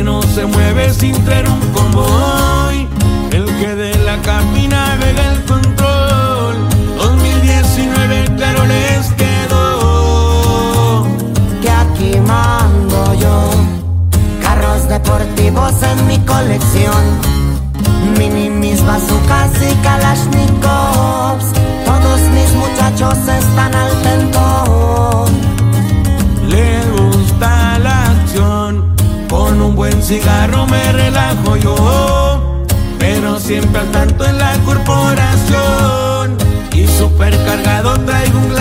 que no se mueve sin traer un convoy, el que de la cabina navega el control. 2019 claro les quedó que aquí mando yo. Carros deportivos en mi colección, minimis, bazucas y kalashnikovs. Todos mis muchachos están al tentón. Le gusta la acción, con un buen cigarro me relajo yo, pero siempre al tanto en la corporación. Y supercargado traigo un